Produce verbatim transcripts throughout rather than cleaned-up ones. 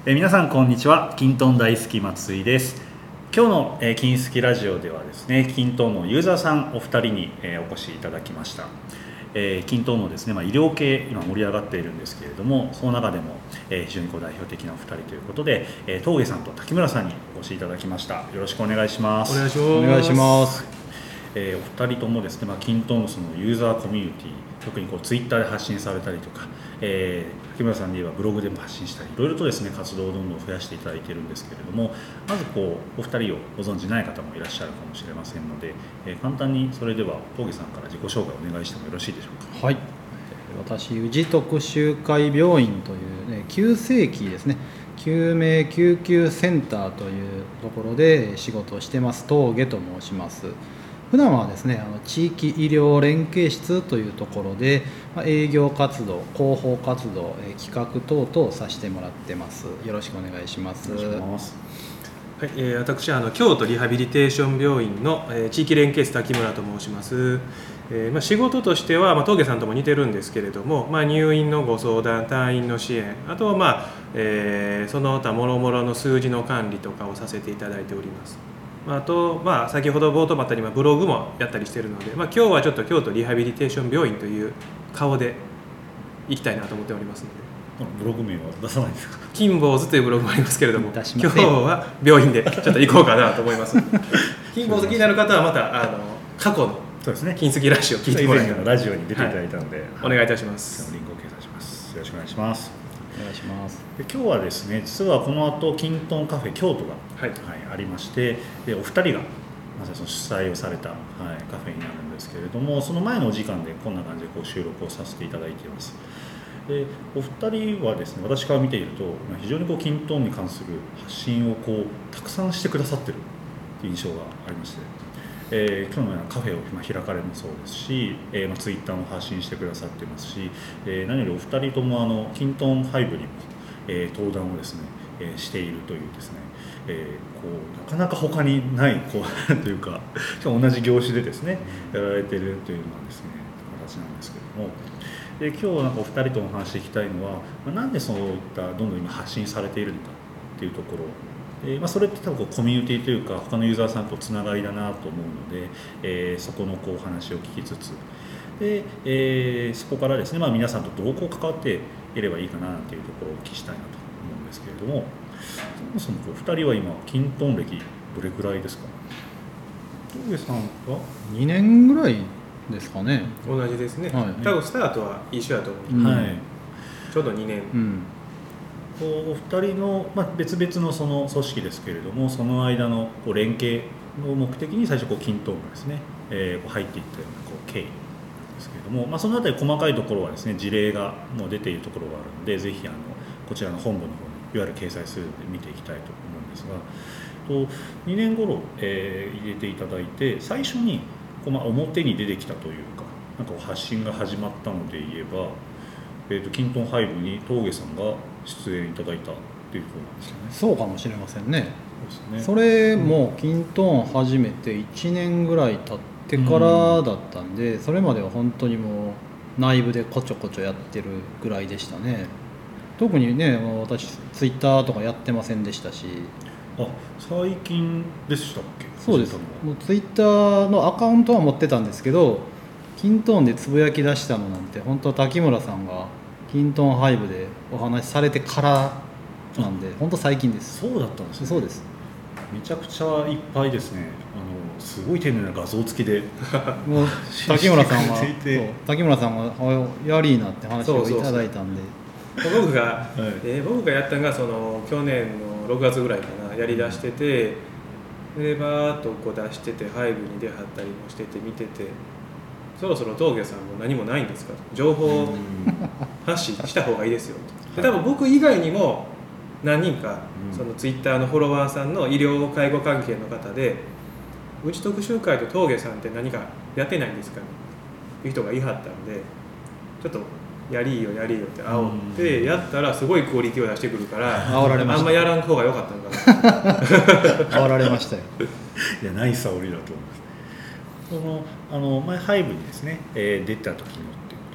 えー、皆さんこんにちは。キントン大好き松井です。今日の、えー、金好きラジオではですね、キントンのユーザーさんお二人に、えー、お越しいただきました。えー、キントンのですね、まあ、医療系今盛り上がっているんですけれども、その中でも、えー、非常にこう代表的なお二人ということで、えー、峠さんと滝村さんにお越しいただきました。よろしくお願いします。 お願いします。 お願いします。 えー、お二人ともですね、まあ、キントンのそのユーザーコミュニティ、特にこうツイッターで発信されたりとか、えー、滝村さんで言えばブログでも発信したり、いろいろとですね活動をどんどん増やしていただいているんですけれども、まずこうお二人をご存じない方もいらっしゃるかもしれませんので、えー、簡単にそれでは峠さんから自己紹介をお願いしてもよろしいでしょうか。 はい、私宇治徳集会病院という、ね、急性期ですね、救命救急センターというところで仕事をしてます。峠と申します。普段はですね、あの地域医療連携室というところで、まあ、営業活動、広報活動、え企画等々させてもらってます。よろしくお願いします。 お願いします。 はい、えー、私はあの京都リハビリテーション病院の、えー、地域連携室滝村と申します。えーまあ、仕事としては、まあ、峠さんとも似てるんですけれども、まあ、入院のご相談、退院の支援、あとは、まあえー、その他もろもろの数字の管理とかをさせていただいております。あと、まあ、先ほど冒頭もあったようにブログもやったりしているので、まあ、今日はちょっと京都リハビリテーション病院という顔で行きたいなと思っておりますので。 ブログ名は出さないですか。 金坊主というブログもありますけれども、今日出しません。 は病院でちょっと行こうかなと思います金坊主気になる方はまたあの過去のそうですね、 金好きラジオ聞いてもらえたら、 ラジオに出ていただいたので、 はい、お願いいたします。 リンクを掲載します。よろしくお願いします。 お願いします。 で今日はですね、実はこの後キントンカフェ京都が、 はいはい、ありまして、でお二人がまさにその主催をされた、はい、カフェになるんですけれども、その前のお時間でこんな感じでこう収録をさせていただいています。でお二人はですね、私から見ていると非常にこうキントンに関する発信をこうたくさんしてくださってるという印象がありまして、えー、今日のようなカフェを今開かれもそうですし、えーまあ、ツイッターも発信してくださってますし、えー、何よりお二人ともあのキントンハイブにも、えー、登壇をですね、えー、しているというですね、えー、こうなかなか他にないこうというか、しかも同じ業種でですねやられているというのはですね形なんですけども、で今日なんかお二人とも話していきたいのは、まあ、なんでそういったどんどん今発信されているのかっていうところで、まあ、それって多分こうコミュニティというか他のユーザーさんとつながりだなと思うので、えー、そこのこうお話を聞きつつで、えー、そこからですね、まあ、皆さんとどうこう関わっていればいいかなというところをお聞きしたいなと思うんですけれども、そもそもお二人は今キントン歴どれくらいですか。峠さんはにねんぐらいですかね。 同じですね、 はい、 多分スタートは一緒だと思う、うん、 はい、 ちょうどにねん、 うん、 こうお二人の、まあ、別々のその組織ですけれども、その間のこう連携の目的に最初こうキントンがですね、えー、こう入っていったようなこう経緯ですけれども、まあ、そのあたり細かいところはですね事例がもう出ているところがあるので、ぜひあのこちらの本部の方にいわゆる掲載するので見ていきたいと思うんですが、とにねん頃、えー、入れていただいて最初にこう、まあ、表に出てきたというか、なんか発信が始まったので言えば、えー、とキントンハイブに峠さんが出演いただいたっていうことなんですよね。 そうかもしれませんね。 そうですね。 それもキントン始めていちねんぐらい経ってからだったんで、うん、それまでは本当にもう内部でこちょこちょやってるぐらいでしたね。特にね、私ツイッターとかやってませんでしたし。 あ、最近でしたっけ。 そうです。もうツイッターのアカウントは持ってたんですけど、キントンでつぶやき出したのなんて本当滝村さんがキントンハイブでお話しされてからなんで、本当最近です。 そうだったんですね。 そうです。 めちゃくちゃいっぱいですね。あのすごい丁寧な画像付きでもう滝村さんはそう滝村さんがやりーなって話をいただいたんで、 そうそうそう僕が、はいえー、僕がやったのがその去年のろくがつぐらいかな、やりだしてて、でバーッとこう出してて、ハイブに出はったりもしてて見てて、そろそろ峠さんも何もないんですかと、情報発信した方がいいですよと。で多分僕以外にも何人か、うん、そのツイッターのフォロワーさんの医療介護関係の方で、うち特集会と峠さんって何かやってないんですかねという人がいはったんで、ちょっとやりーよやりーよって煽ってやったらすごいクオリティを出してくるから、 煽られました。 あんまやらん方が良かったのかな煽られましたよ。 いや、ナイス煽りだと思います。そのあの前ハイブにですね、えー、出た時のっていう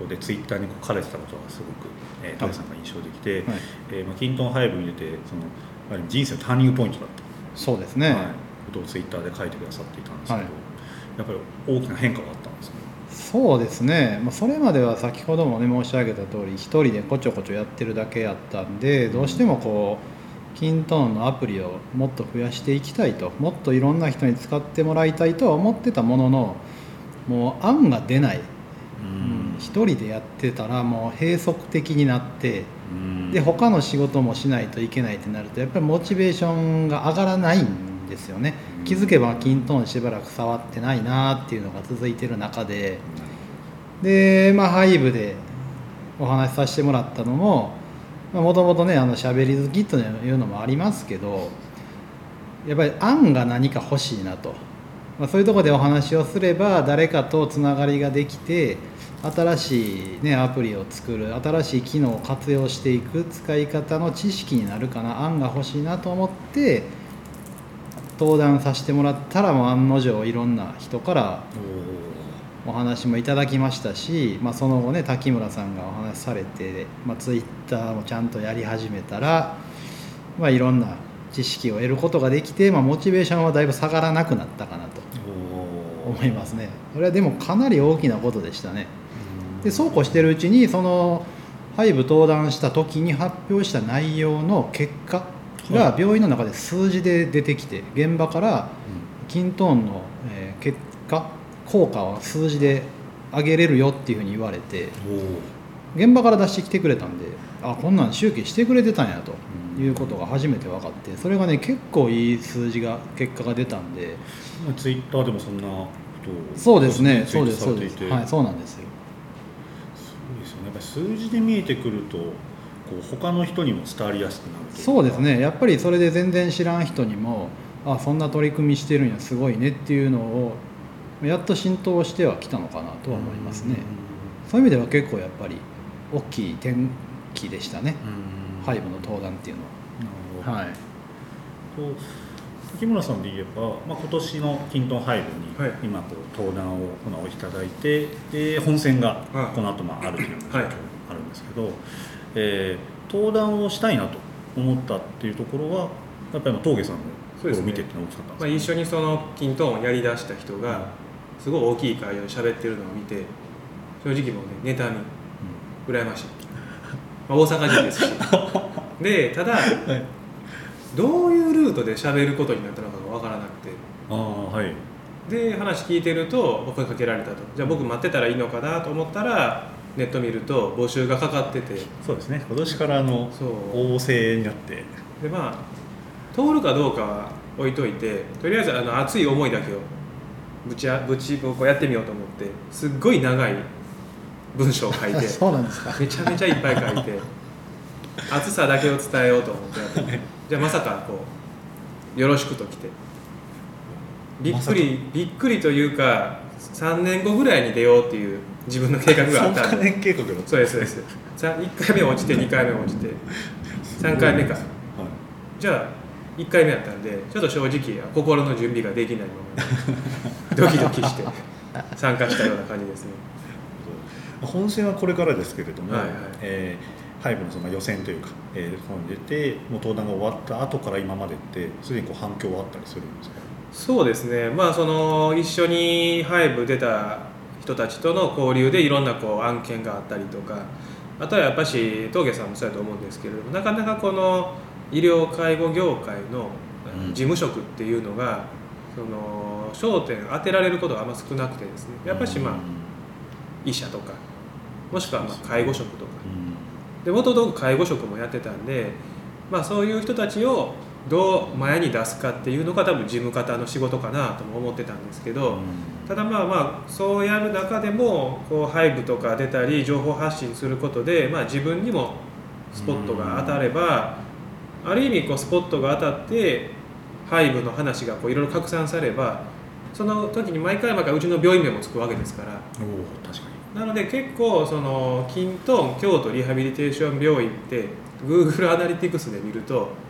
ことでツイッターにこう書かれてたことがすごく、えー、峠さんが印象的で、はいえーまあ、キントンハイブに出てそのやはり人生のターニングポイントだったそうですね、 はい、ことをツイッターで書いてくださっていたんですけど、はい、やっぱり大きな変化があったんですね。 そうですね、まあ、それまでは先ほども、ね、申し上げた通り一人でこちょこちょやってるだけやったんで、どうしてもこうキントンのアプリをもっと増やしていきたいと、もっといろんな人に使ってもらいたいとは思ってたものの、もう案が出ない、うん、一人でやってたらもう閉塞的になって、うん、で他の仕事もしないといけないってなるとやっぱりモチベーションが上がらないんですよね。気づけばキントンしばらく触ってないなっていうのが続いてる中で、でまあハイブでお話しさせてもらったのももともとねあの喋り好きというのもありますけど、やっぱり案が何か欲しいなと、まあ、そういうところでお話をすれば誰かとつながりができて新しい、ね、アプリを作る、新しい機能を活用していく使い方の知識になるかな、案が欲しいなと思って登壇させてもらったら、もう案の定いろんな人からお話もいただきましたし、まあ、その後ね滝村さんがお話しされて、まあ、ツイッターもちゃんとやり始めたら、まあ、いろんな知識を得ることができて、まあ、モチベーションはだいぶ下がらなくなったかなと思いますね。これはでもかなり大きなことでしたね。でそうこうしてるうちにそのハイブ登壇した時に発表した内容の結果が病院の中で数字で出てきて、現場からキントーンの結果効果を数字で上げれるよっていうふうに言われて、現場から出してきてくれたんで、あこんなん集計してくれてたんやということが初めて分かって、それがね結構いい数字が結果が出たんで、 ツイッターでもそんなことをそうですねそうですそうですはいそうなんですよ。 そうですよね。やっぱり数字で見えてくるとこう他の人にも伝わりやすくなるというか。 そうですね、やっぱりそれで全然知らん人にもあそんな取り組みしてるんやすごいねっていうのをやっと浸透してはきたのかなとは思いますね。そういう意味では結構やっぱり大きい転機でしたね、ハイブの登壇っていうのは。なるほど、はい、 と木村さんで言えば、まあ、今年のキントンハイブに今こう登壇をおいただいて、で本戦がこの後まああるというような状況があるんですけど、はいえー、登壇をしたいなと思ったっていうところはやっぱり峠さんのところを見てってのが大きかったんですか、ね。 まあ、一緒にそのキントンをやりだした人がすごい大きい会場で喋ってるのを見て、正直もうね妬み、うん、羨ましい、まあ、大阪人ですしでただ、はい、どういうルートで喋ることになったのかが分からなくて、 あ、はい、 で話聞いてると声かけられたと、じゃあ僕待ってたらいいのかなと思ったらネット見ると募集がかかってて、 そうですね、今年からあの応募になって、 でまあ通るかどうかは置いといて、とりあえずあの熱い思いだけをぶちぶちこうやってみようと思って、すっごい長い文章を書いてそうなんですか、 めちゃめちゃいっぱい書いて熱さだけを伝えようと思ってやっててじゃあまさかこうよろしくと来て、びっくり、ま、びっくりというかさんねんごぐらいに出ようっていう自分の計画があったんで、 さんねん計画だった、 そうですそうです、いっかいめ落ちてにかいめ落ちてさんかいめか、はい、じゃあいっかいめやったんでちょっと正直心の準備ができないままドキドキして参加したような感じですね。 本戦はこれからですけれども、 はいはいえー、ハイブのその予選というか、えー、ここに出てもう登壇が終わった後から今までってすでにこう反響はあったりするんですか。 そうですね、まあその一緒にハイブ出た人たちとの交流でいろんなこう案件があったりとか、あとはやっぱし峠さんもそうやと思うんですけれども、なかなかこの医療介護業界の事務職っていうのが、うん、その焦点当てられることがあんま少なくてですね、やっぱしまあ、うん、医者とかもしくはまあ介護職とか、うん、で元々介護職もやってたんで、まあ、そういう人たちをどう前に出すかっていうのが多分事務方の仕事かなとも思ってたんですけど、うん、ただまあまあそうやる中でもこうハイブとか出たり情報発信することで、まあ、自分にもスポットが当たれば、うん、ある意味こうスポットが当たってハイブの話がこういろいろ拡散されば、その時に毎回毎回うちの病院名もつくわけですから。 お確かに。 なので結構そのキントン京都リハビリテーション病院って Google アナリティクスで見ると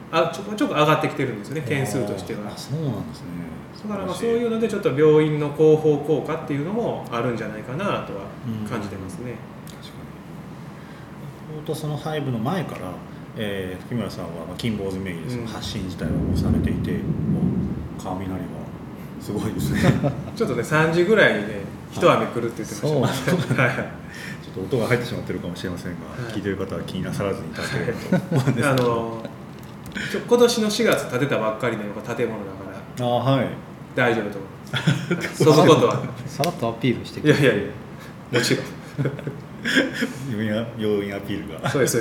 あちょこちょこ上がってきてるんですよね、件数としては。 あそうなんですね。 だからまあそういうのでちょっと病院の広報効果っていうのもあるんじゃないかなとは感じてますね。 確かに。とそのハイブの前から、えー、木村さんは金坊主名義でその発信自体をされていて、うん、川南はすごいですね。 ちょっとねさんじぐらいにね一雨来るって言ってました。はい。 ちょっと音が入ってしまってるかもしれませんが、はい、聞いてる方は気になさらずにいただければと思うんですけど。あのちょ今年のしがつ建てたばっかりの建物だから。あはい。大丈夫と思います。そのことはさらっとアピールしてくる。いやいやいやもちろん。 要因アピールが。 そうですそうです。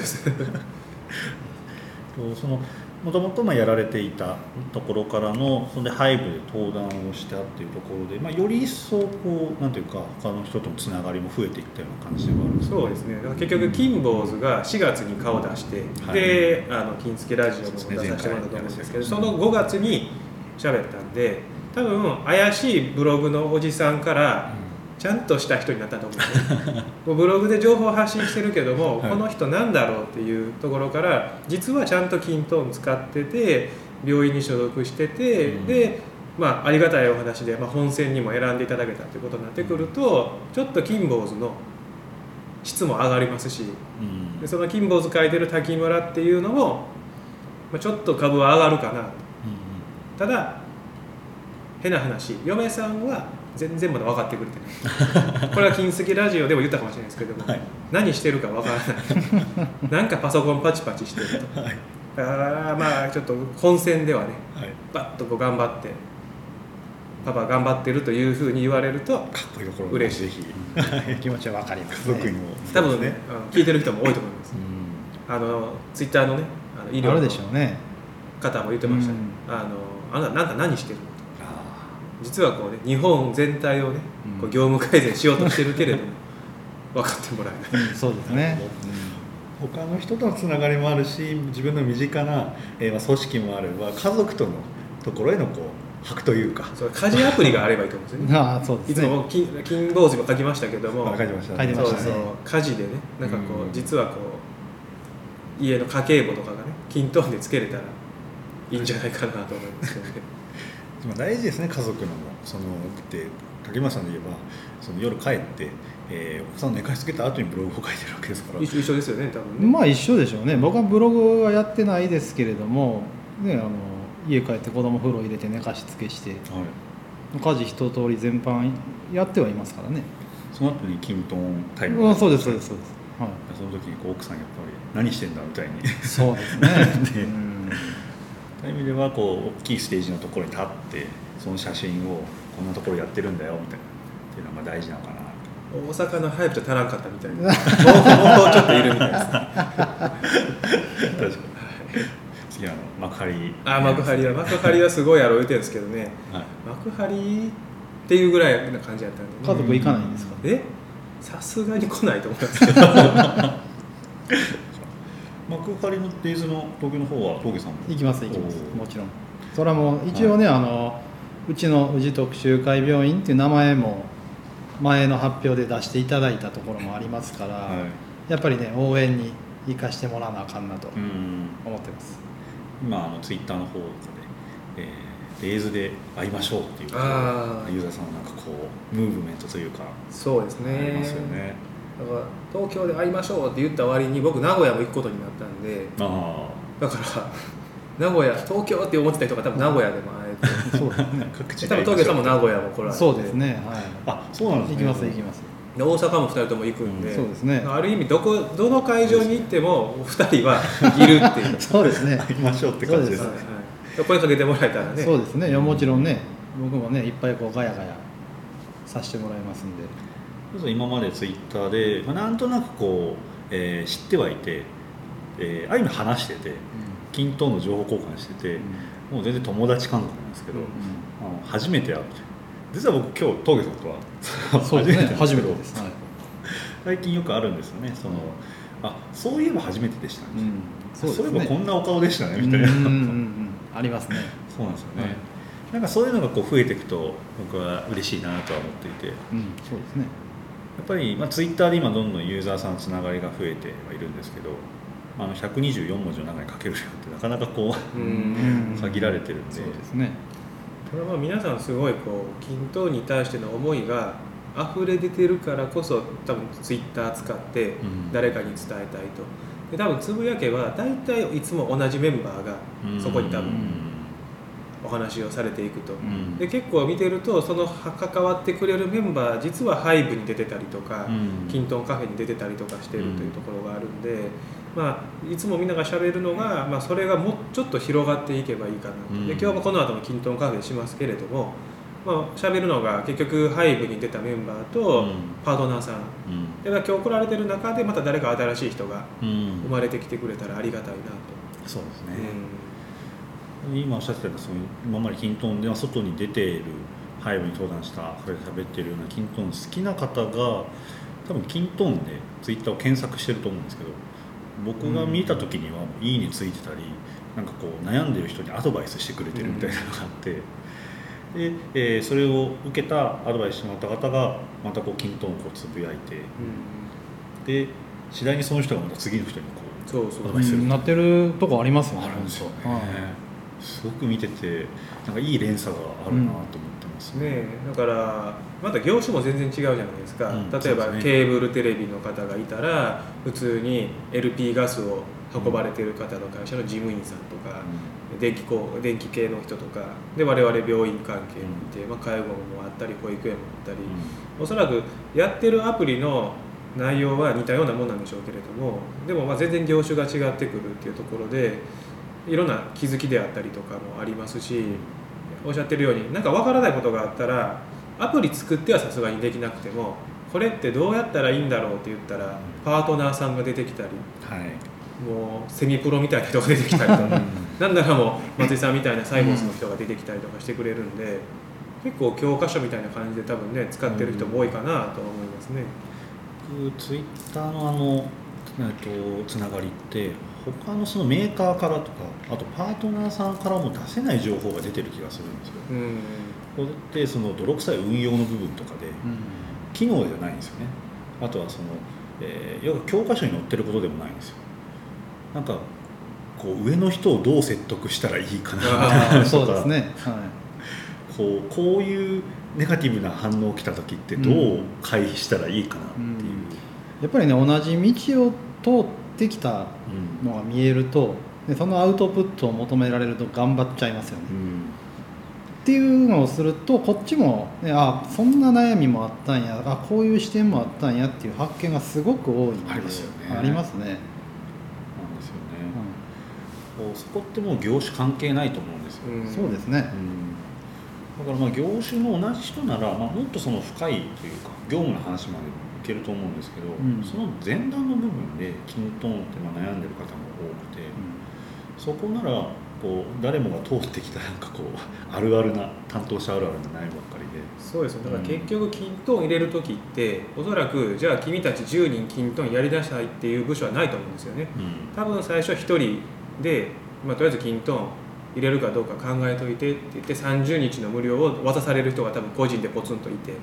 そのもともとやられていたところからのそれでハイブで登壇をしたっていうところで、まあ、より一層こうなんていうか他の人とのつながりも増えていったような感じではあるんですか。 そうですね。だから結局金坊主がしがつに顔を出して、はい、であの金付けラジオも出させてもらったと思うんですけど、そのごがつに喋ったんで、多分怪しいブログのおじさんからちゃんとした人になったと思うんですね。もうブログで情報発信してるけども、はい、この人なんだろうっていうところから実はちゃんとキントーン使ってて病院に所属してて、うん、で、まあ、ありがたいお話で、まあ、本選にも選んでいただけたということになってくるとちょっと金坊主の質も上がりますし、うん、でその金坊主書いてる滝村っていうのも、まあ、ちょっと株は上がるかなと、うん、ただ変な話嫁さんは全然まだ分かってくれてない。これは金付きラジオでも言ったかもしれないですけども、はい、何してるか分からない。なんかパソコンパチパチしてると、はい、だからまあちょっと本戦ではね、はい、バッとこう頑張ってパパ頑張ってるというふうに言われるとかっこいいところ嬉しい。ぜひ気持ちは分かりますね。 多分ね聞いてる人も多いと思います。うん、あのツイッターのねあの医療の方も言ってましたね。あのあなたなんか何してるの。実はこうね日本全体をね、うん、こう業務改善しようとしてるけれども分かってもらえない。 そうですね。 うん、他の人とのつながりもあるし自分の身近な、えー、組織もあれば家族とのところへのこう箔というかそう家事アプリがあればいいと思うんですよね。 あそうですね。 いつも金金坊主も書きましたけども書いてましたね。そうそう家事でねなんかこう、うん、実はこう家の家計簿とかがね金トーンでつけれたらいいんじゃないかなと思いますけどね。 大事ですね、家族のもそのって竹村さんで言えばその夜帰って、えー、お子さん寝かしつけた後にブログを書いてるわけですから。 一緒ですよね多分ね。 まあ一緒でしょうね。僕はブログはやってないですけれども、ね、あの家帰って子供風呂入れて寝かしつけして、はい、家事一通り全般やってはいますからね。 その後にキントンタイム、 あそうですそうですそうです、 はい、その時にこう奥さんやっぱり何してんだみたいにそうですねで、うんそういう意味ではこう大きいステージのところに立ってその写真をこんなところやってるんだよみたいなっていうのはまあ大事なのかな。 大阪のハイプじゃ足らんかったみたいなもうちょっといるみたいです確かに次はあの幕張あ幕張は幕張はすごいやろう言ってるんですけどね、はい、幕張っていうぐらいな感じだったんで、 ね、家族行かないんですか。 えさすがに来ないと思いますけど幕張のデイズの東京の方は峠さんも行きます行きますもちろん。それはもう一応ね、はい、あのうちの宇治特集会病院っていう名前も前の発表で出していただいたところもありますから、はい、やっぱりね応援に生かしてもらわなあかんなと思ってます。 今あのツイッターの方とかで、えー、デイズで会いましょうっていうあユーザーさんのなんかこうムーブメントというかそうですねありますよね。 だから東京で会いましょうって言った割に僕名古屋も行くことになったんで、 あだから名古屋東京って思ってた人が多分名古屋でも会えてそうですね各地で多分東京さんも名古屋も来られてそうですね、はい、 あそうなんですね。 行きます行きます。 大阪もふたりとも行くんで、 うん、そうですね、 ある意味どこどの会場に行ってもふたりはいるっていうそうですね会いましょうって感じですね。 はい、声かけてもらえたらね。 そうですね、いやもちろんね僕もねいっぱいこうガヤガヤさせてもらいますんで。 今までツイッターで、まあ、なんとなくこう、えー、知ってはいて、えー、ああいうの話してて、うん、均等の情報交換してて、うん、もう全然友達感覚なんですけど、うん、あの初めて会って実は僕今日峠さんとはそうですね初めてです、はい、 最近よくあるんですよね。そのあそういえば初めてでしたね、うん、そうですね、そういえばこんなお顔でしたねみたいな、うんうんうん、 ありますね。 そうなんですよね、はい、なんかそういうのがこう増えていくと僕は嬉しいなとは思っていて、 うん、そうですね。 やっぱり、まあ、ツイッターで今どんどんユーザーさんのつながりが増えてはいるんですけど、 あのひゃくにじゅうよんもじの中に書ける量ってなかなかこう、 うん、 ん限られてるんで、 そうですね。 これはまあ皆さんすごいこう均等に対しての思いが溢れ出てるからこそ多分ツイッター使って誰かに伝えたいと。で多分つぶやけば大体いつも同じメンバーがそこに多分お話をされていくと、うん、で結構見てるとその関わってくれるメンバー実はハイブに出てたりとか、うん、キントンカフェに出てたりとかしてるというところがあるんで、まあ、いつもみんながしゃべるのが、まあ、それがもうちょっと広がっていけばいいかなと。で今日もこの後もキントンカフェしますけれども、まあ、しゃべるのが結局ハイブに出たメンバーとパートナーさん、うん、で今日来られてる中でまた誰か新しい人が生まれてきてくれたらありがたいなと。 そうですね、うん、今おっしゃってたようなそういう今までキントンでは外に出ているハイブに登壇したカフェで喋っているようなキントン好きな方が多分キントンでツイッターを検索してると思うんですけど、僕が見た時には「いいね」ついてたりなんかこう悩んでる人にアドバイスしてくれてるみたいなのがあって、で、えー、それを受けたアドバイスしてもらった方がまたこうキントンをこうつぶやいて、で次第にその人がまた次の人にこうそうそうアドバイスする、 うん、なってるとこありますよね。 あるんですよね、はい、すごく見ててなんかいい連鎖があるなと思ってますね、 ね、だからまた業種も全然違うじゃないですか、うん、例えば、ね、ケーブルテレビの方がいたら普通に エルピー ガスを運ばれている方の会社の事務員さんとか、うん、電気工電気系の人とかで我々病院関係にいて、うんまあ、介護もあったり保育園もあったり、うん、おそらくやってるアプリの内容は似たようなもんなんでしょうけれども、でもまあ全然業種が違ってくるっていうところでいろんな気づきであったりとかもありますし、おっしゃってるように何か分からないことがあったらアプリ作ってはさすがにできなくてもこれってどうやったらいいんだろうって言ったらパートナーさんが出てきたり、はい、もうセミプロみたいな人が出てきたりとかなんだかもう松井さんみたいなサイボスの人が出てきたりとかしてくれるんで、結構教科書みたいな感じで多分ね使ってる人も多いかなと思いますね。 ツイッターのあの、えっと、つながりって他のそのメーカーからとかあとパートナーさんからも出せない情報が出てる気がするんですよ、うん、これってその泥臭い運用の部分とかで、うん、機能ではないんですよね。あとはその、えー、要は教科書に載ってることでもないんですよ。なんかこう上の人をどう説得したらいいかなみたいなそうですね、はい、 こう、こういうネガティブな反応が来た時ってどう回避したらいいかなっていう、うんうん、 やっぱりね同じ道を通ってきたのが見えると、でそのアウトプットを求められると頑張っちゃいますよね、うん、っていうのをするとこっちも、ね、あそんな悩みもあったんや、あこういう視点もあったんやっていう発見がすごく多いんでありますよね。 ありますね。 なんですよね、うん、そこってもう業種関係ないと思うんですよ、 うん、そうですね、 うん、だからまあ業種の同じ人なら、まあ、もっとその深いというか業務の話までいけると思うんですけど、うん、その前段の部分でキントーンってまあ悩んでる方も多くて、うん、そこならこう誰もが通ってきたなんかこうあるあるな担当者あるあるの悩みばっかりで。 そうですよ。だから結局キントーン入れる時っておそらくじゃあ君たちじゅうにんキントーンやりだしたいっていう部署はないと思うんですよね、うん、多分最初ひとりで、まあ、とりあえずキントーン入れるかどうか考えといてって言ってさんじゅうにちの無料を渡される人が多分個人でポツンといて、うん、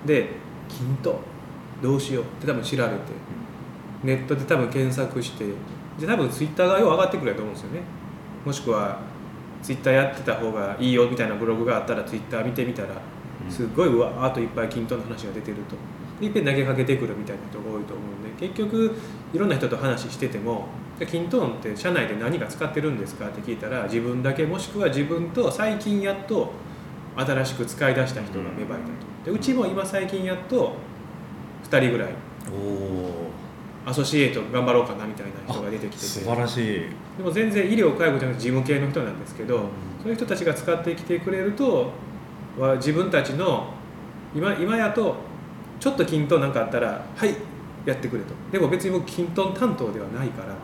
でキントーンどうしようって多分調べて、ネットで多分検索してで多分ツイッターがよう上がってくると思うんですよね。もしくはツイッターやってた方がいいよみたいなブログがあったらツイッター見てみたらすごいうわーっといっぱいキントーンの話が出てるといっぺん投げかけてくるみたいな人が多いと思うんで、結局いろんな人と話しててもキントーンって社内で何が使ってるんですかって聞いたら自分だけもしくは自分と最近やっと新しく使い出した人が芽生えたと。でうちも今最近やっとふたりぐらいアソシエイト頑張ろうかなみたいな人が出てきてて、 素晴らしい。 でも全然医療介護じゃなくて事務系の人なんですけど、うん、そういう人たちが使ってきてくれるとは自分たちの 今, 今やとちょっとキントンなんかあったらはいやってくれと。でも別に僕キントン担当ではないから、うん、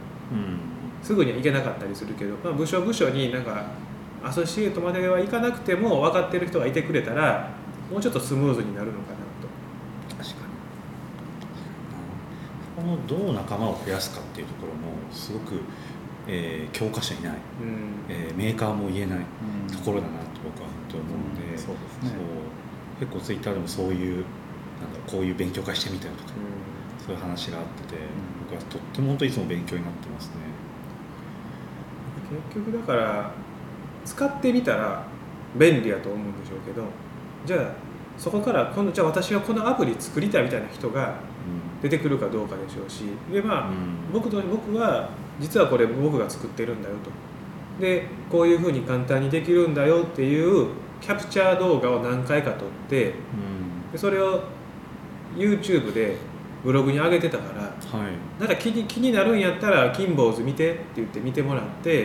すぐには行けなかったりするけど、まあ、部署部署になんかアソシエイトまではいかなくても分かってる人がいてくれたらもうちょっとスムーズになるのかなと。 確かにこのどう仲間を増やすかっていうところもすごく、えー、教科書にない、うんえー、メーカーも言えないところだなと僕は本当に思うので、うん、そうですね、そう結構ツイッターでもそういうなんだろうこういう勉強会してみたりとか、うん、 そういう話があってて、僕はとっても本当にいつも勉強になってますね。 結局だから使ってみたら便利やと思うんでしょうけど、じゃあそこから今度じゃあ私はこのアプリ作りたいみたいな人が出てくるかどうかでしょうし、でまあ、うん、僕と僕は実はこれ僕が作ってるんだよと、でこういうふうに簡単にできるんだよっていうキャプチャー動画を何回か撮って、うん、でそれを YouTube でブログに上げてたから、はい、なんか気に、気になるんやったらキンボーズ見てって言って見てもらって、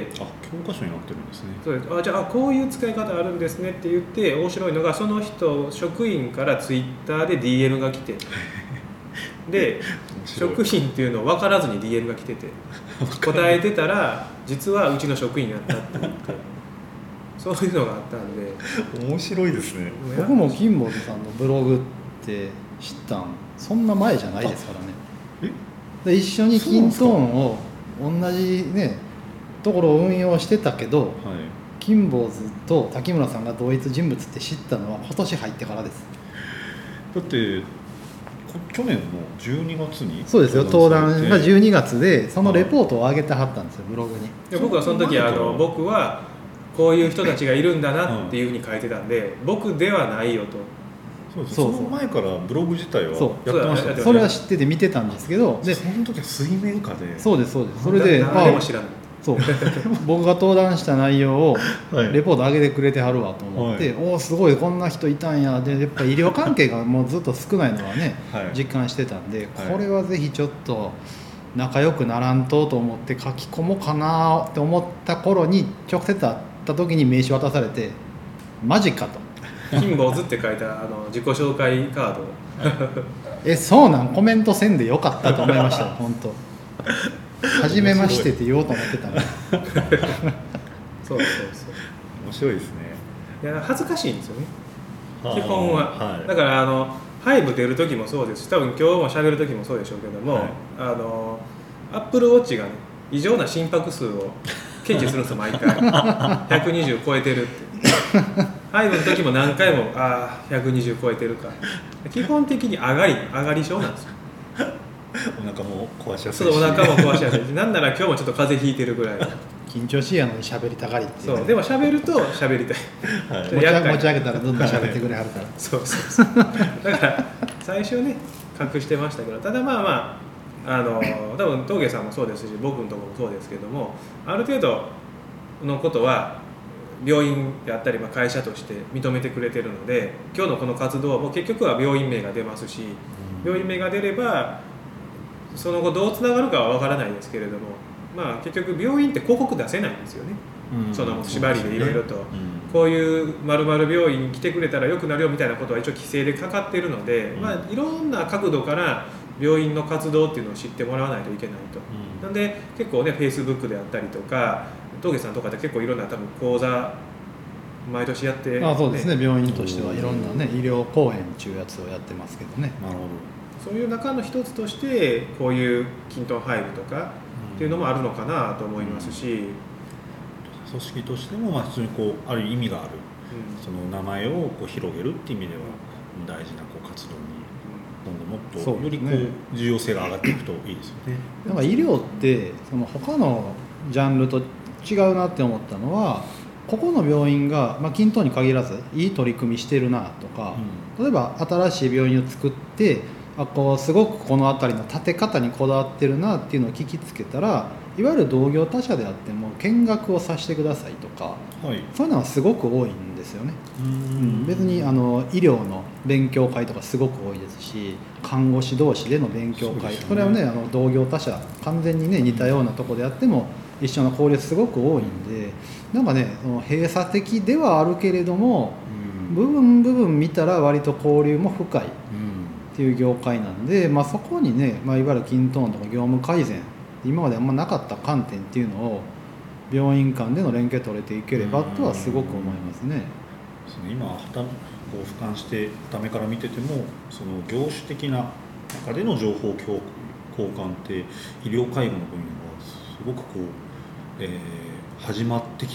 あ、教科書になってるんですね。 そうです。あ、じゃあこういう使い方あるんですねって言って、面白いのがその人職員からツイッターで ディーエム が来てで職員っていうのを分からずに ディーエム が来てて答えてたら実はうちの職員やったって言ってそういうのがあったんで面白いですね。 僕もキンボーズさんのブログって知ったんそんな前じゃないですからね。えで一緒にキントーンを同じねところを運用してたけど、はい、キンボーズと滝村さんが同一人物って知ったのは今年入ってからです。 だって去年のじゅうにがつにそうですよ、登壇がじゅうにがつでそのレポートを上げてはったんですよ、ブログに。 で僕はその時あの僕はこういう人たちがいるんだなっていうふうに書いてたんで、僕ではないよと。 そうです。その前からブログ自体はやってましたね。 それは知ってて見てたんですけど、 でその時は水面下で。 そうですそうです。それで誰も知らない。 そう僕が登壇した内容をレポート上げてくれてはるわと思って、はい、おおすごいこんな人いたんやで、やっぱ医療関係がもうずっと少ないのはね、はい、実感してたんで、これはぜひちょっと仲良くならんとと思って書き込もうかなって思った頃に直接会った時に名刺渡されてマジかと。 キンボーズって書いたあの自己紹介カードえそうなんコメントせんでよかったと思いました本当。初めましてって言おうと思ってたのそうそうそう面白いですね。 いや恥ずかしいんですよね基本は、はい、だからあのハイブ出る時もそうですし、多分今日も喋る時もそうでしょうけども、はい、あのアップルウォッチが、ね、異常な心拍数を検知するんですよ毎回ひゃくにじゅう超えてるってハイブの時も何回もああひゃくにじゅう超えてるか基本的に上がり上がり症なんですよお腹も壊しやすいし、 そうお腹も壊しやすいしなんなら今日もちょっと風邪ひいてるぐらい緊張しいやのに喋りたがりっていう、 そうでも喋ると喋りたい、 はい、持ち、持ち上げたらどんどん喋ってくれはるからそうそうそうだから最初ね隠してましたけど、ただまあまああの多分峠さんもそうですし僕のところもそうですけども、ある程度のことは病院であったり、まあ、会社として認めてくれてるので、今日のこの活動も結局は病院名が出ますし、病院名が出ればその後どうつながるかは分からないですけれども、まあ、結局病院って広告出せないんですよね、うん、その縛りでいろいろと、うん、こういう〇〇病院に来てくれたら良くなるよみたいなことは一応規制でかかっているので、うん、まあ、いろんな角度から病院の活動っていうのを知ってもらわないといけないと、うん、なんで結構ね Facebook であったりとか峠さんとかって結構いろんな多分講座毎年やって、ね、 あそうですね、病院としてはいろんなね医療講演っていうやつをやってますけどね。 なるほど。 そういう中の一つとしてこういうキントンハイブとかっていうのもあるのかなと思いますし、うん、 組織としてもまあ普通にこうある意味がある、うん、その名前をこう広げるっていう意味では大事なこう活動に今後もっとよりこう重要性が上がっていくといいですよね。 なんか医療ってその他のジャンルと違うなって思ったのは、ここの病院が、まあ、キントンに限らずいい取り組みしてるなとか、うん、例えば新しい病院を作ってあこうすごくこの辺りの建て方にこだわってるなっていうのを聞きつけたら、いわゆる同業他社であっても見学をさせてくださいとか、はい、そういうのはすごく多いんですよね。うん、別にあの医療の勉強会とかすごく多いですし、看護師同士での勉強会、これはねあの同業他社完全にね似たようなところであっても一緒の交流すごく多いんで、なんかねその閉鎖的ではあるけれども、うん、部分部分見たら割と交流も深いっていう業界なんで、まあ、そこにね、まあ、いわゆるキントーンとか業務改善今まであんまなかった観点っていうのを病院間での連携取れていければとはすごく思いますね。 うん、今はたこう俯瞰してためから見てても、その業種的な中での情報交換って医療介護の分野はすごくこう、えー、始まってきてる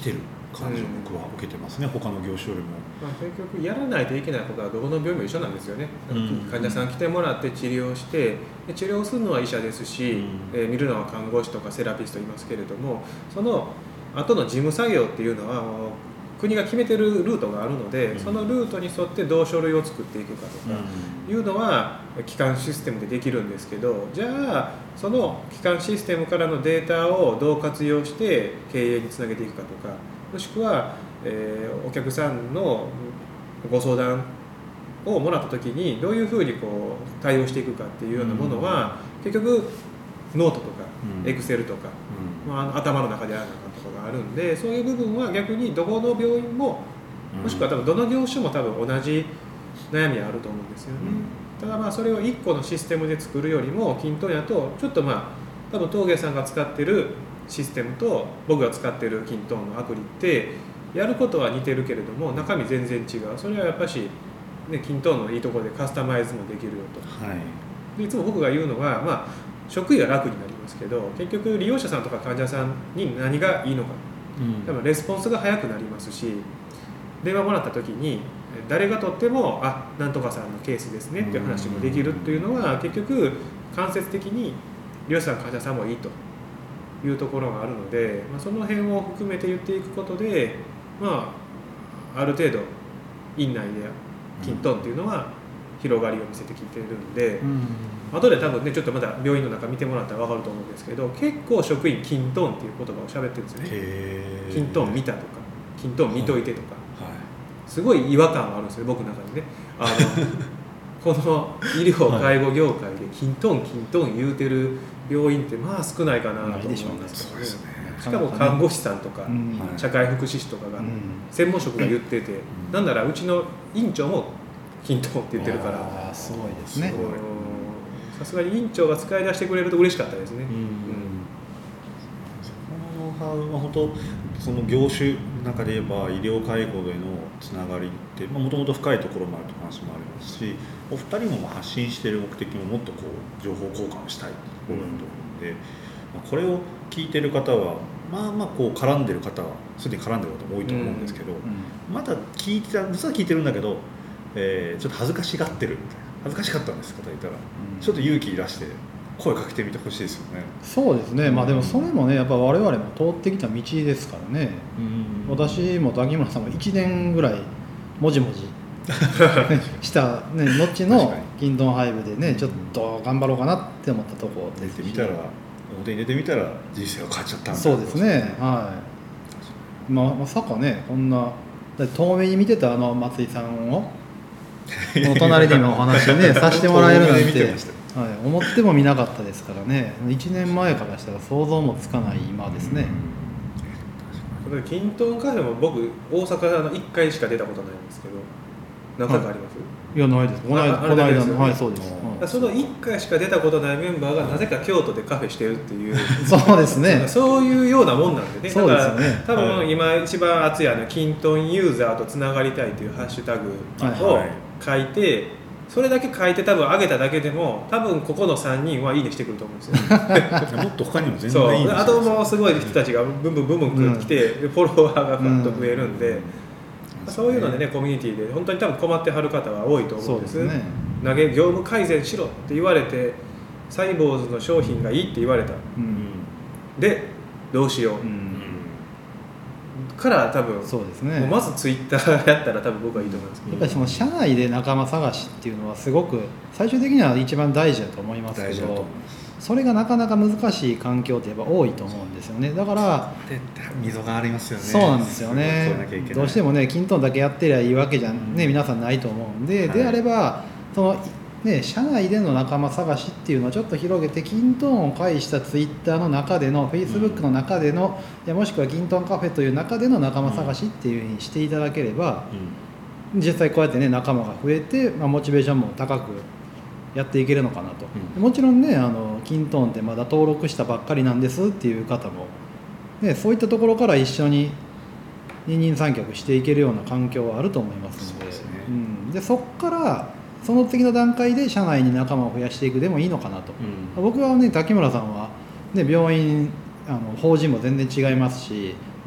感じを僕は受けてますね、うん、他の業種よりも、 まあ、結局やらないといけないことはどこの病院も一緒なんですよね、うん、患者さん来てもらって治療してで治療するのは医者ですし、うん、えー、見るのは看護師とかセラピストいますけれども、その後の事務作業っていうのは国が決めてるルートがあるので、うん、そのルートに沿ってどう書類を作っていくかとかいうのは基幹システムでできるんですけど、じゃあその基幹システムからのデータをどう活用して経営につなげていくかとか、もしくは、えー、お客さんのご相談をもらった時にどういうふうにこう対応していくかっていうようなものは、うん、結局ノートとかエクセルとか、うんまあ、頭の中であるとかがあるんで、そういう部分は逆にどこの病院ももしくは多分どの業種も多分同じ悩みはあると思うんですよね、うん、ただまあそれをいっこのシステムで作るよりもキントンやとちょっとまあ多分陶芸さんが使ってるシステムと僕が使ってるキントンのアプリってやることは似てるけれども中身全然違う。それはやっぱし、ね、キントンのいいところでカスタマイズもできるよと、はい、でいつも僕が言うのは、まあ、職位が楽になりますけど結局利用者さんとか患者さんに何がいいのか、うん、多分レスポンスが早くなりますし、電話もらった時に誰がとってもあなんとかさんのケースですねっていう話もできるっていうのは結局間接的に利用者さん患者さんもいいというところがあるので、まあ、その辺を含めて言っていくことで、まあ、ある程度院内でキントンっていうのは広がりを見せてきてるんで、うん、後で多分ねちょっとまだ病院の中見てもらったら分かると思うんですけど、結構職員キントンっていう言葉を喋ってるんですよね。キントン見たとかキントン見といてとか、はいはい、すごい違和感があるんですよ僕の中でね。あのこの医療介護業界でキントンキントン言うてる病院ってまあ少ないかなと思うんですけどね。しかも看護師さんとか、うん、社会福祉士とかが、うん、専門職が言ってて、うん、なんならうちの院長もキントンって言ってるから、 あすごいですね。 さすがに院長が使い出してくれると嬉しかったですね。うんうん、 そのノウハウは本当その業種の中で言えば医療介護でのつながりってもともと深いところもあるという話もありますし、お二人も発信している目的ももっとこう情報交換をしたいところだと思うので、うん、これを聞いている方はまあまあこう絡んでる方はすでに絡んでる方も多いと思うんですけど、うんうん、まだ聞いてた実は聞いてるんだけど、えー、ちょっと恥ずかしがってるみたいな、恥ずかしかったんです方いたら、うん、ちょっと勇気出して声かけてみてほしいですよね。 そうですね、まあでもそれもねやっぱ我々も通ってきた道ですからね、うん、私も滝村さんもいちねんぐらいもじもじした、ね、後のキントンハイブでねちょっと頑張ろうかなって思ったところですし、 出てみたら表に出てみたら人生が変わっちゃったんだ。 そうですね、はい、まあ、まさかねこんな遠目に見てたあの松井さんをお隣で今お話をねさせてもらえるなんて、はい、思ってもみなかったですからね。いちねんまえからしたら想像もつかない今ですね。 キントンカフェも僕大阪のいっかいしか出たことないんですけど何回かあります？ いやないです。この間この間のはいそうです。 うん、そのいっかいしか出たことないメンバーがなぜか京都でカフェしてるっていうそうですね。 そういうようなもんなんでね。 そうですよね。 多分今一番熱いあのキントンユーザーとつながりたいというハッシュタグを書いて、はいはい、それだけ書いて多分上げただけでも多分ここのさんにんはいいねしてくると思うんですよ。 もっと他にも全然いいね。 あともうすごい人たちがブンブンブンブン来て、うん、フォロワーがパッと増えるんで。うん、そういうのでね、コミュニティで本当に多分困ってはる方は多いと思うんです。そうですね。投げ業務改善しろって言われてサイボーズの商品がいいって言われた、うん、でどうしよう、うん、から多分そうですね。もうまずツイッターやったら多分僕はいいと思います。 やっぱりその社内で仲間探しっていうのはすごく最終的には一番大事だと思いますけど、それがなかなか難しい環境ってやっぱ多いと思うんですよね。だから溝がありますよね。 そうなんですよね。どうしてもねキントンだけやってりゃいいわけじゃね、うん、皆さんないと思うんで、はい、であればそのね社内での仲間探しっていうのをちょっと広げてキントンを介したツイッターの中でのフェイスブックの中での、うん、いやもしくはキントンカフェという中での仲間探しっていうふうにしていただければ、うん、実際こうやってね仲間が増えて、まあ、モチベーションも高くやっていけるのかなと、うん、もちろんねあのキントンってまだ登録したばっかりなんですっていう方も、ね、そういったところから一緒に二人三脚していけるような環境はあると思いますので、 そうですね、うん、でそこからその次の段階で社内に仲間を増やしていくでもいいのかなと、うん、僕はね滝村さんは、ね、病院あの法人も全然違いますし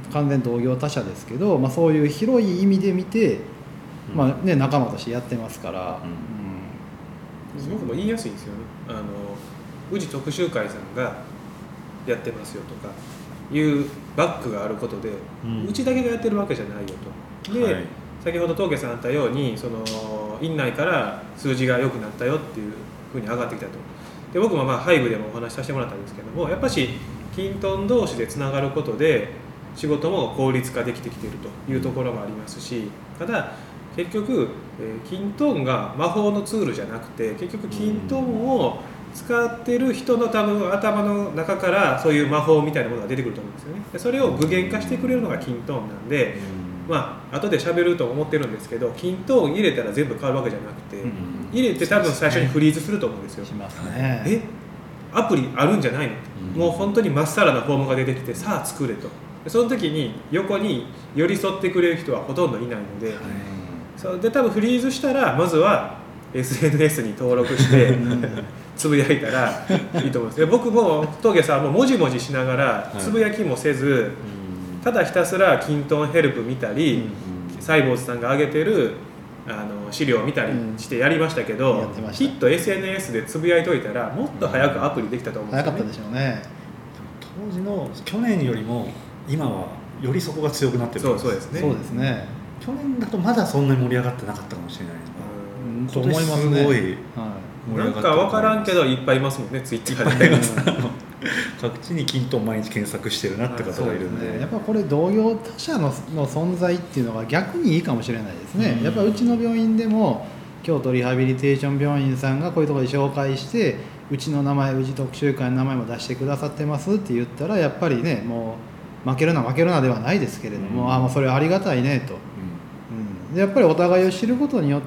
完全同業他社ですけど、まあ、そういう広い意味で見て、まあね、仲間としてやってますから、 うん、僕も言いやすいんですよね。あの宇治特集会さんがやってますよとかいうバックがあることで、うん、うちだけがやってるわけじゃないよと。で、はい、先ほど峠さんあったようにその院内から数字が良くなったよっていうふうに上がってきたと。で僕もまあハイブでもお話しさせてもらったんですけども、やっぱしキントン同士でつながることで仕事も効率化できてきているというところもありますし、ただ結局、えー、キントンが魔法のツールじゃなくて、結局キントンを使ってる人の多分頭の中からそういう魔法みたいなものが出てくると思うんですよね。でそれを具現化してくれるのがキントンなんで、まあ後で喋ると思ってるんですけど、キントン入れたら全部変わるわけじゃなくて、入れて多分最初にフリーズすると思うんですよ。 しますね。 えアプリあるんじゃないの、うん、もう本当にまっさらなフォームが出てきて、さあ作れと。その時に横に寄り添ってくれる人はほとんどいないので、うん、そで多分フリーズしたらまずは エスエヌエス に登録してつぶやいたらいいと思うんです。で僕も峠さんももじもじしながらつぶやきもせず、はい、ただひたすらキントンヘルプ見たり、うん、サイボーズさんが上げてるあの資料を見たりしてやりましたけど、うん、きっと エスエヌエス でつぶやいといたらもっと早くアプリできたと思うんですよね。 早かったでしょうね。 当時の去年よりも今はよりそこが強くなってる。 そうそうですね。 そうですね。 去年だとまだそんなに盛り上がってなかったかもしれないですが、うん、と思いますね。 すごい、 はい、なんか分からんけどいっぱいいますもんね、ツイッターで。 各地にキントン毎日検索してるなって方がいるんで、 ね、やっぱこれ同業他社 の, の存在っていうのが逆にいいかもしれないですね、うん、やっぱうちの病院でも京都リハビリテーション病院さんがこういうところで紹介してうちの名前、うち特集会の名前も出してくださってますって言ったらやっぱりね、もう負けるな負けるなではないですけれども、うん、あもうそれありがたいねと、うんうん、でやっぱりお互いを知ることによって、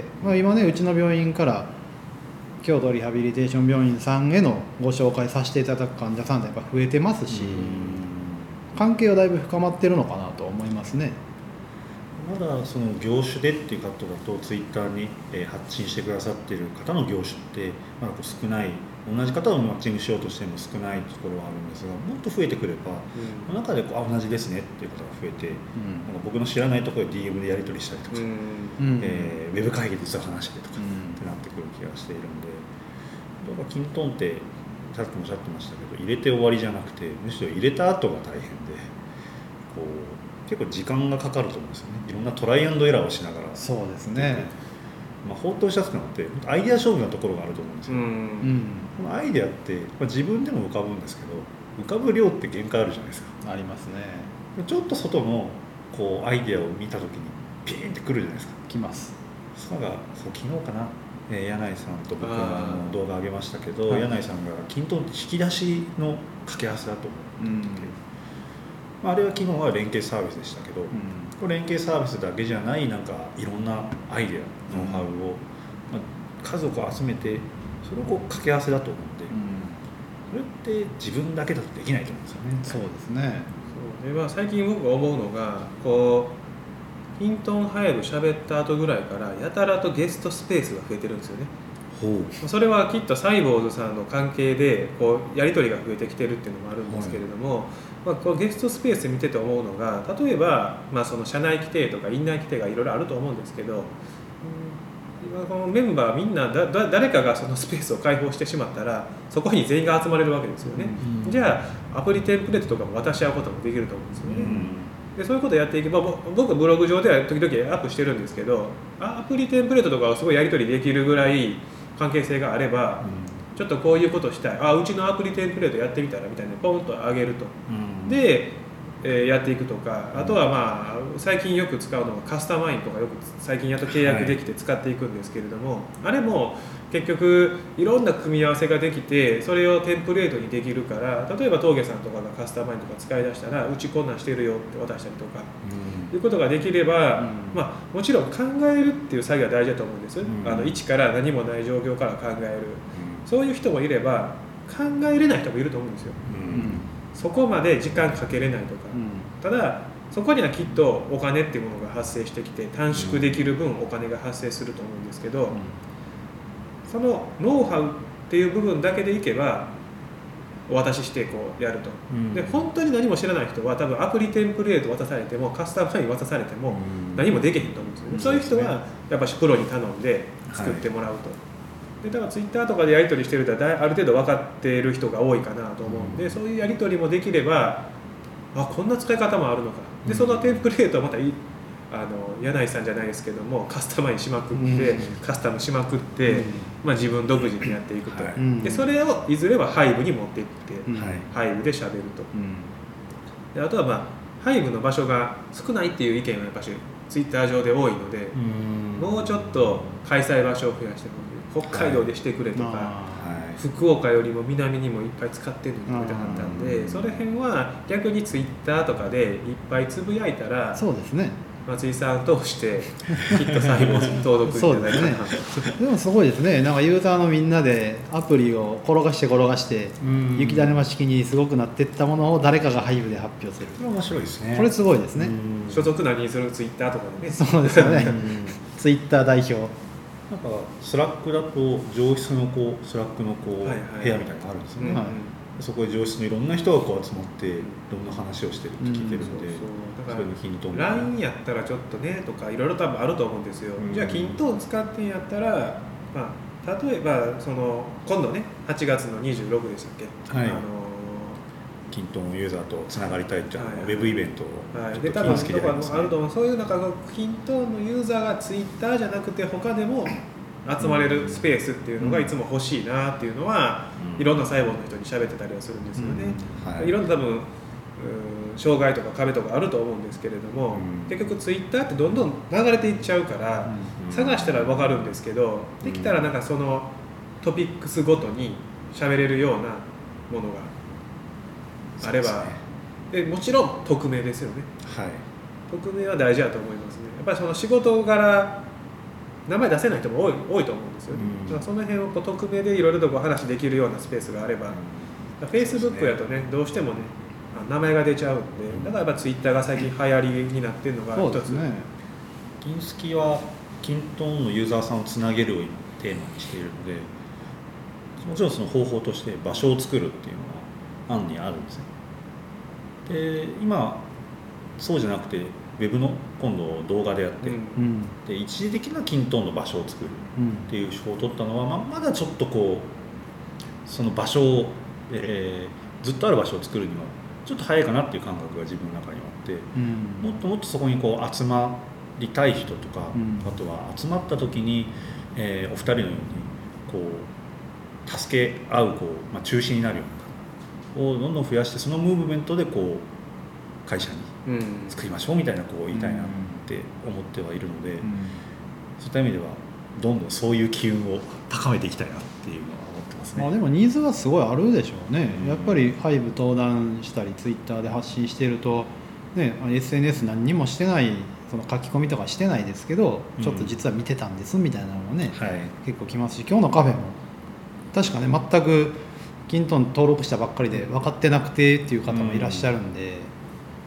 まあ、今ねうちの病院から京都リハビリテーション病院さんへのご紹介させていただく患者さんってやっぱ増えてますし、関係はだいぶ深まってるのかなと思いますね。 まだその業種でっていうカットだとツイッターに発信してくださっている方の業種ってまだ少ない、同じ方をマッチングしようとしても少ないところはあるんですが、もっと増えてくれば、うん、中でこうあ同じですねっていう方が増えて、うん、なんか僕の知らないところで ディーエム でやり取りしたりとか、うん、えー、ウェブ会議で実は話してとか、うん、ってなってくる気がしているんで、だからキントンってさっきもおっしゃってましたけど、入れて終わりじゃなくてむしろ入れた後が大変で、こう結構時間がかかると思うんですよね。いろんなトライアンドエラーをしながら。 そうですね。 まあ、放蕩しやすくなってアイデア勝負なところがあると思うんですよ、うん、このアイデアって、まあ、自分でも浮かぶんですけど、浮かぶ量って限界あるじゃないですか。 ありますね。 ちょっと外のこうアイデアを見た時にピーンってくるじゃないですか。 きます。 それがそう昨日かな、えー、柳井さんと僕はあの動画上げましたけど、はい、柳井さんがキントンって引き出しの掛け合わせだと思ってて、うん、まあ、あれは昨日は連携サービスでしたけど、うん、これ連携サービスだけじゃないなんかいろんなアイデアノウハウを、うん、まあ、家族を集めてそれをこう掛け合わせだと思うんで、うん、それって自分だけだとできないと思うんですよね。 そうですね。 そうで、まあ、最近僕が思うのがこうキントンハイブ喋った後ぐらいからやたらとゲストスペースが増えてるんですよね。ほう、それはきっとサイボーズさんの関係でこうやり取りが増えてきてるっていうのもあるんですけれども、はい、まあ、こうゲストスペース見てて思うのが、例えば、まあ、その社内規定とか院内規定がいろいろあると思うんですけど、今このメンバーみんなだだ誰かがそのスペースを開放してしまったらそこに全員が集まれるわけですよね、うん、じゃあアプリテンプレートとかも渡し合うこともできると思うんですよね、うん、でそういうことをやっていけば、僕ブログ上では時々アップしてるんですけど、アプリテンプレートとかをすごいやり取りできるぐらい関係性があれば、うん、ちょっとこういうことしたい、あうちのアプリテンプレートやってみたらみたいなポンと上げると、うん、でえー、やっていくとか、あとはまあ最近よく使うのはカスタマインとかよく最近やっと契約できて使っていくんですけれども、はい、あれも結局いろんな組み合わせができてそれをテンプレートにできるから、例えば峠さんとかがカスタマインとか使い出したらうちこんなんしてるよって渡したりとか、うん、いうことができれば、うん、まあ、もちろん考えるっていう作業は大事だと思うんです、うん、あの一から何もない状況から考える、うん、そういう人もいれば考えれない人もいると思うんですよ、うん、そこまで時間かけれないとか、うん、ただそこにはきっとお金っていうものが発生してきて短縮できる分お金が発生すると思うんですけど、うん、そのノウハウっていう部分だけでいけばお渡ししてこうやると、 うん、 で本当に何も知らない人は多分アプリテンプレート渡されてもカスタマーに渡されても何もできへんと思うんですよね、うん、そういう人はやっぱしプロに頼んで作ってもらうと、はい、でだからツイッターとかでやり取りしてる人はある程度分かっている人が多いかなと思うんで、うん、そういうやり取りもできればあこんな使い方もあるのかでそのテンプレートはまたいあの柳井さんじゃないですけどもカスタマイズしまくって、うん、カスタムしまくって、うんまあ、自分独自にやっていくと、はい、でそれをいずれはハイブに持っていって、うん、ハイブでしゃべると、うん、であとは、まあ、ハイブの場所が少ないっていう意見はやっぱしツイッター上で多いので、うん、もうちょっと開催場所を増やしてほしい北海道でしてくれとか、はい、福岡よりも南にもいっぱい使ってるのにみたいなったんで、その辺は逆にツイッターとかでいっぱいつぶやいたらそうですね松井さん通してきっと細胞に登録していただいたね、でもすごいですね。なんかユーザーのみんなでアプリを転がして転がして雪だるま式にすごくなっていったものを誰かがハイブで発表する。 これ面白いですね。 これすごいですね。 所属何にするツイッターとかでね。 そうですよね。ツイッター代表。 なんかスラックだと上質のこうスラックのこう、はいはい、部屋みたいなのがあるんですよね。はい、そこで上質のいろんな人がこう集まっていろんな話をしてるって聞いてるので、うん、そうそうだからヒントン ライン やったらちょっとねとかいろいろ多分あると思うんですよ、うん、じゃあキントン使ってんやったら、まあ、例えばその今度ねはちがつのにじゅうろくでしたっけ、はい、あのキントンユーザーとつながりたいっていう、はい、ウェブイベントを、 はい、で多分とかあると思う。そういうなんかキントンのユーザーがツイッターじゃなくて他でも集まれるスペースっていうのがいつも欲しいなっていうのは、うん、いろんな細胞の人に喋ってたりはするんですよね、うんはい、いろんな多分障害とか壁とかあると思うんですけれども、うん、結局ツイッターってどんどん流れていっちゃうから、うん、探したら分かるんですけど、うん、できたらなんかそのトピックスごとに喋れるようなものがあれば、で、ね、もちろん匿名ですよね、はい、匿名は大事だと思いますね。やっぱりその仕事柄名前出せない人も多い、多いと思うんですよね、うん、だからその辺をこう匿名でいろいろとこう話できるようなスペースがあれば、うん、Facebook やとねどうしてもね名前が出ちゃうんで、だからやっぱ Twitter が最近流行りになってるのが一つ、ね、 キンスキはキントンのユーザーさんをつなげるをテーマにしているので、もちろんその方法として場所を作るっていうのは案にあるんですね。で今そうじゃなくてウェブの今度動画でやって、うん、で一時的なキントンの場所を作るっていう手法を取ったのは、まあ、まだちょっとこうその場所を、えー、ずっとある場所を作るにはちょっと早いかなっていう感覚が自分の中にはあって、うん、もっともっとそこにこう集まりたい人とか、うん、あとは集まった時に、えー、お二人のようにこう助け合うこう、まあ、中心になるようなをどんどん増やして、そのムーブメントでこう会社に作りましょうみたいなこう言いたいなって思ってはいるので、うん、そういった意味ではどんどんそういう機運を高めていきたいなっていうのは思ってますね。 まあ、でもニーズはすごいあるでしょうね、うん、やっぱりハイブ登壇したりツイッターで発信していると、ね、エスエヌエス 何にもしてないその書き込みとかしてないですけど、ちょっと実は見てたんですみたいなのもね、うんはい、結構来ますし、今日のカフェも確かね全くキントン登録したばっかりで分かってなくてっていう方もいらっしゃるんで、うん、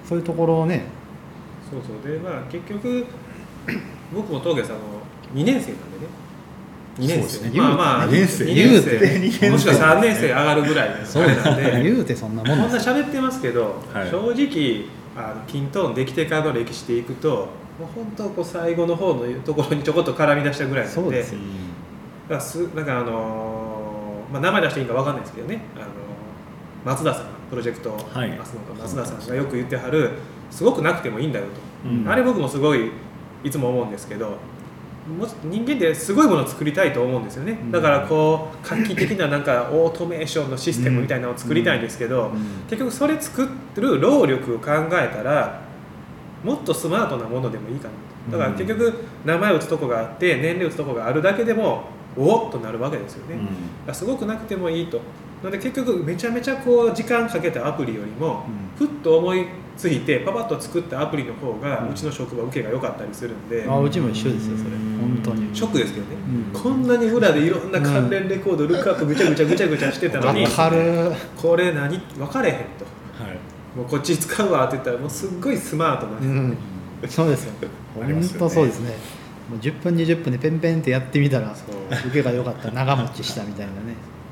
そういうところをね、 そうそうで、まあ、結局僕も峠さんのにねん生なんでね、にねん生、ね、まあまあにねん生、にねん生もしくはさんねん生上がるぐらいのあれなんで言うてそんなもんこんな喋ってますけど、はい、正直あのキントンできてからの歴史でいくともう本当こう最後の方のところにちょこっと絡み出したぐらいなんで、そうです、だすなんかあの、まあ、名前出していいか分かんないですけどね、あの松田さんプロジェクトマスの松田さんがよく言ってはるすごくなくてもいいんだよと、うん、あれ僕もすごいいつも思うんですけど、も人間ってすごいものを作りたいと思うんですよね、うん、だからこう画期的ななんかオートメーションのシステムみたいなのを作りたいんですけど、うんうん、結局それ作ってる労力を考えたらもっとスマートなものでもいいかなと。だから結局名前を打つとこがあって年齢打つとこがあるだけでもおっとなるわけですよね、うん、すごくなくてもいいと。なので結局めちゃめちゃこう時間かけたアプリよりも、うん、ふっと思いついてパパッと作ったアプリの方が、うん、うちの職場受けが良かったりするんで、 あうちも一緒ですよそれ本当にショックですけどね、うん、こんなに裏でいろんな関連レコード、うん、ルックアップぐちゃぐちゃぐちゃぐちゃしてたのに分かるこれ何分かれへんと、はい、もうこっち使うわって言ったらもうすっごいスマートな、 うんそうですよ本当そうですね。もうじゅっぷんにじゅっぷんでペンペンってやってみたら受けが良かった長持ちしたみたいなね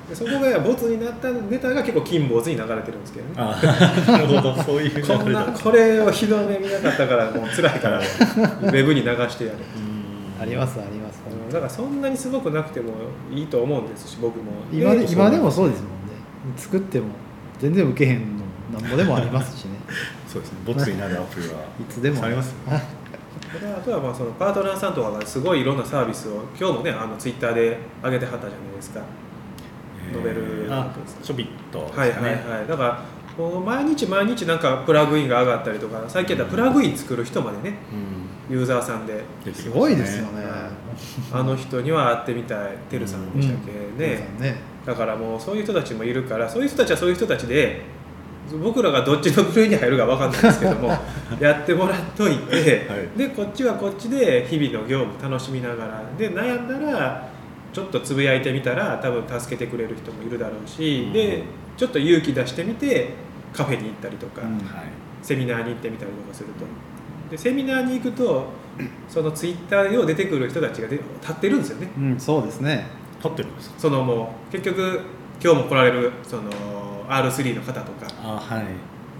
でそこがボツになったネタが結構金ボツに流れてるんですけどね。 あなるほど、そういう流れこんなこれをひどめ見なかったからもう辛いからウェブに流してやる。 ありますあります。 だからそんなにすごくなくてもいいと思うんですし、僕も今で今でもそうですもんね。作っても全然受けへんのなんぼでもありますしね。 そうですね、ボツになるアプリはいつでもありますよね。 あとはまあそのパートナーさんとかがすごいいろんなサービスを今日もねあのツイッターで上げてはったじゃないですか。ノベルあちょびっとですね。 はいはいはい。だからもう毎日毎日なんかプラグインが上がったりとか、最近だったらプラグイン作る人までね、うん、ユーザーさんで、 すごいですよね。 あの人には会ってみたい、てるさんでしたっけ、うん、ね, ね。だからもうそういう人たちもいるから、そういう人たちはそういう人たちで、僕らがどっちの部類に入るか分かんないですけどもやってもらっといて、はい、でこっちはこっちで日々の業務楽しみながらで、悩んだらちょっとつぶやいてみたら多分助けてくれる人もいるだろうし、うん、でちょっと勇気出してみてカフェに行ったりとか、うんはい、セミナーに行ってみたりとかすると、でセミナーに行くとそのツイッターに出てくる人たちがで立ってるんですよね、 うん、そうですね、 立ってるんですか。 そのもう結局今日も来られるその アールスリー の方とか、 あ、はい、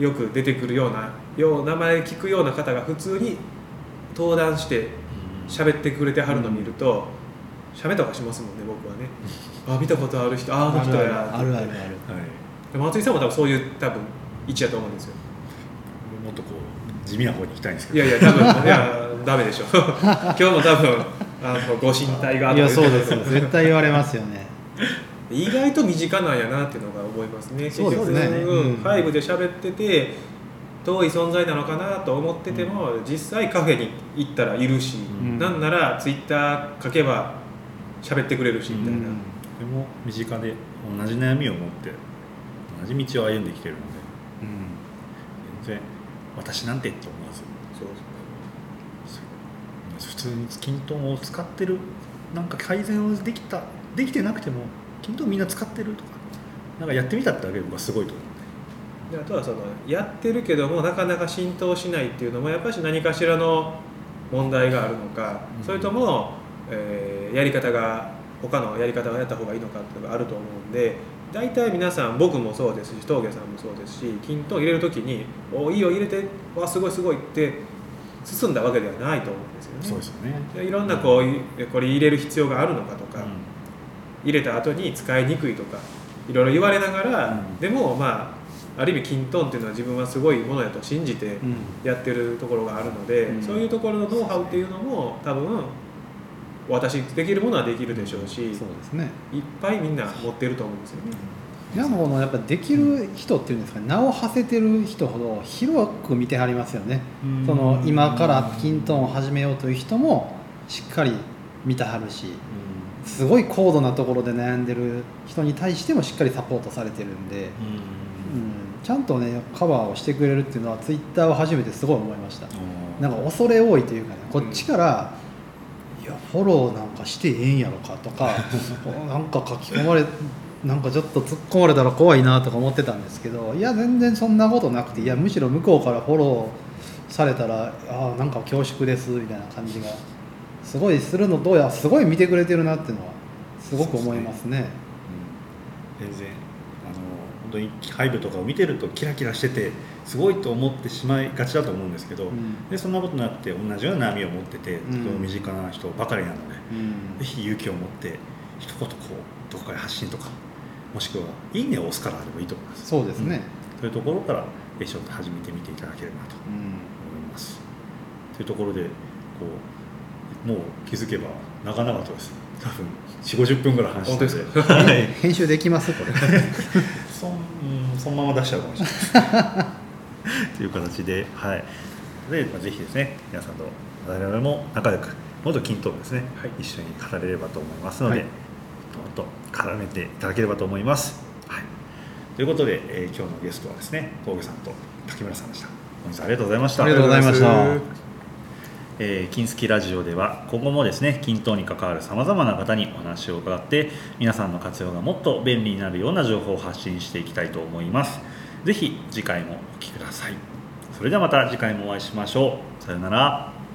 よく出てくるようなよう名前聞くような方が普通に登壇して喋ってくれてはるのを見ると、喋ったりしますもんね、僕はね。あ、見たことある人、ああの人や。 あるあるある。はい、 松井さんも多分そういう多分位置だと思うんですよ。 もっとこう地味な方に行きたいんですけど。いやいや多分いやダメでしょ。今日も多分あのご神体があって。 いやそうです絶対言われますよね。 意外と身近なんやなっていうのが思いますね。 そうですね。 うん、ファイブで喋ってて遠い存在なのかなと思ってても、うん、実際カフェに行ったらいるし、うん、なんならツイッター書けば喋ってくれるしみたいな、うん、 でも身近で同じ悩みを持って同じ道を歩んできてるので、うん、全然私なんてって思わず、そうです、普通にキントンを使ってる、なんか改善をできたできてなくてもキントンみんな使ってるとか、なんかやってみたってだけで僕はすごいと思う。 であとはそのやってるけどもなかなか浸透しないっていうのもやっぱり何かしらの問題があるのか、うん、それとも、えー、やり方が他のやり方がやった方がいいのかっていうのがあると思うんで、大体皆さん、僕もそうですし峠さんもそうですし、キントン入れるときに「おいいよ入れて、わすごいすごい」って進んだわけではないと思うんですよね。 そうですよね。 いろんなこうこれ入れる必要があるのかとか、うん、入れた後に使いにくいとかいろいろ言われながら、うん、でもまあある意味キントンっていうのは自分はすごいものやと信じてやってるところがあるので、うん、そういうところのノウハウっていうのも多分私できるものはできるでしょうし、そうですね、いっぱいみんな持ってると思うんですよね。 今のものやっぱできる人っていうんですかね、名を馳せてる人ほど広く見てはりますよね。その今からキントンを始めようという人もしっかり見てはるし、すごい高度なところで悩んでる人に対してもしっかりサポートされてるんで、うん、うん、ちゃんとねカバーをしてくれるっていうのはツイッターを始めてすごい思いました。なんか恐れ多いというかね、こっちからいやフォローなんかしてええんやろかとかなんか書き込まれなんかちょっと突っ込まれたら怖いなとか思ってたんですけど、いや全然そんなことなくて、いやむしろ向こうからフォローされたらあなんか恐縮ですみたいな感じがすごいするの、どうやすごい見てくれてるなっていうのはすごく思いますね。 うん、全然あの本当にハイブとかを見てるとキラキラしててすごいと思ってしまいがちだと思うんですけど、うん、でそんなことなくて同じような波を持ってて、とても身近な人ばかりなので、うん、ぜひ勇気を持って一言こうどこかで発信とか、もしくはいいねを押すからあればいいと思います。 そうですね、 うん、というところからちょっと始めてみていただければと思います。うん、というところでこうもう気づけば長々とですね、多分よんじゅうごじゅっぷんぐらい話してて、 はい、編集できますこれそ, ん、うん、そのまま出しちゃうかもしれないという形で、はい、で、まあ、ぜひですね皆さんと我々も仲良くもっとキントンですね、はい、一緒に語れればと思いますので、はい、もっと絡めていただければと思います。はい、ということで、えー、今日のゲストはですね峠さんと滝村さんでした。本日はありがとうございました。 ありがとうございました。 えー、金スキラジオでは今後もですねキントンに関わるさまざまな方にお話を伺って皆さんの活用がもっと便利になるような情報を発信していきたいと思います。ぜひ次回もお聞きください。それではまた次回もお会いしましょう。さようなら。